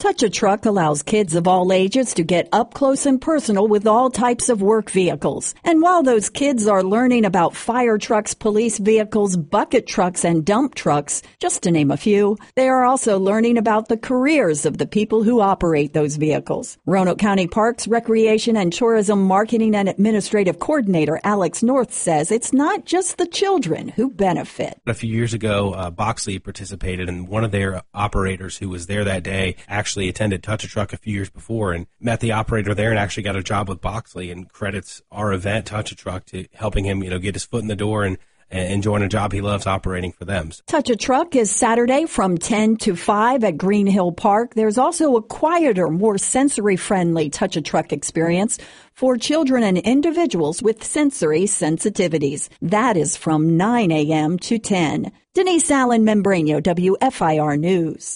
Touch a Truck allows kids of all ages to get up close and personal with all types of work vehicles. And while those kids are learning about fire trucks, police vehicles, bucket trucks, and dump trucks, just to name a few, they are also learning about the careers of the people who operate those vehicles. Roanoke County Parks, Recreation, and Tourism Marketing and Administrative Coordinator Alex North says it's not just the children who benefit. A few years ago, Boxley participated, and one of their operators who was there that day actually attended Touch a Truck a few years before and met the operator there and actually got a job with Boxley, and credits our event, Touch a Truck, to helping him, get his foot in the door and join a job he loves operating for them. Touch a Truck is Saturday from 10 to 5 at Green Hill Park. There's also a quieter, more sensory-friendly Touch a Truck experience for children and individuals with sensory sensitivities. That is from 9 a.m. to 10. Denise Allen Membranio, WFIR News.